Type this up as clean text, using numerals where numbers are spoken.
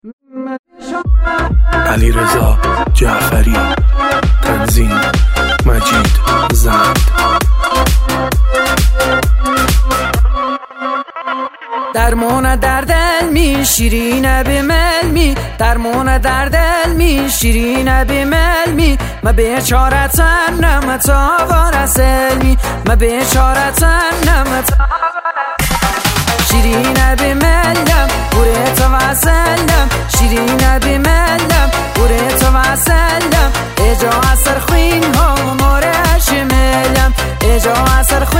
علیرضا جعفری، تنظیم مجید زند. درمون در دل می شیرین بمل می، درمون در دل می شیرین بمل می، ما بیچارتن نمتا ورسل می، ما بیچارتن نمتا شیرین بملم بوریت واسلم، شیرین بملم بوریت واسلم، اجا اثر خوین ها مورش ملم، اجا اثر